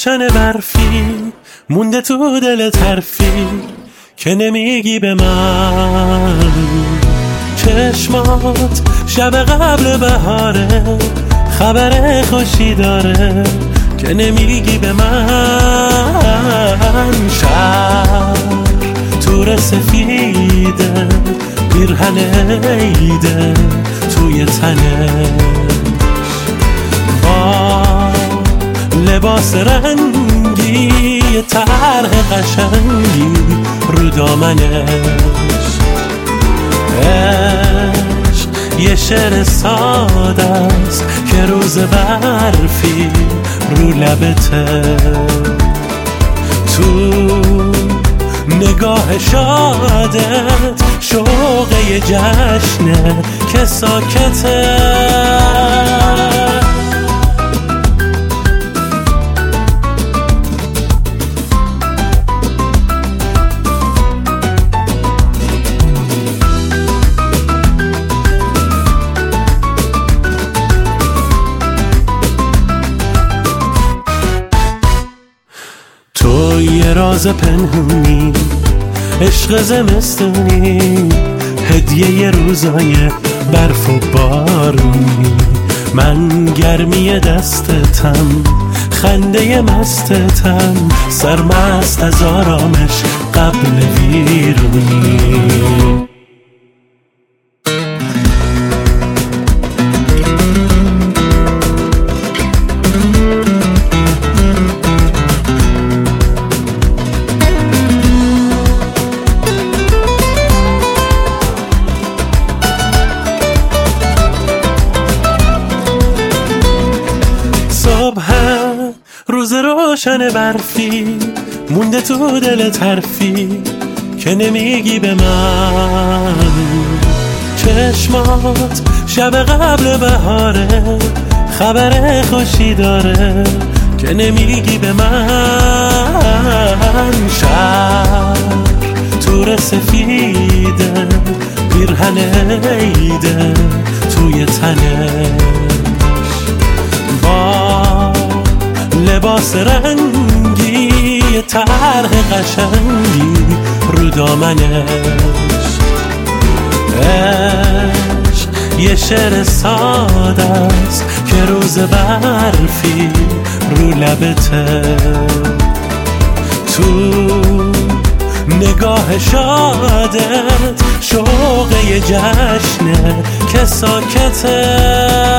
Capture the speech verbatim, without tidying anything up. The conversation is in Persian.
روشن برفی مونده تو دل حرفی که نمیگی به من. چشمات شب قبل بهاره خبر خوشی داره که نمیگی به من. شب تور سفیده پیرهن عیده توی تنش با لباس رنگی طرح قشنگی رو دامنش. عشق یه شعر ساده است که روز برفی رو لبته. تو نگاه شادت شوق یه جشنه که ساکته. تو یه راز پنهونی عشق زمستونی هدیه ی روزای برف و بارونی. من گرمی دستتم خنده مستتم سرمست از آرامش قبل ویرونی. روز روشن برفی مونده تو دل حرفی که نمیگی به من. چشمات شب قبل بهاره خبر خوشی داره که نمیگی به من. شب تور سفیده پیرهن عیده توی تنش با لباس رنگی طرح قشنگی رو دامنش. عشق یه شعر ساده است که روز برفی رو لبته. تو نگاه شادت شوق یه جشنه که ساکته.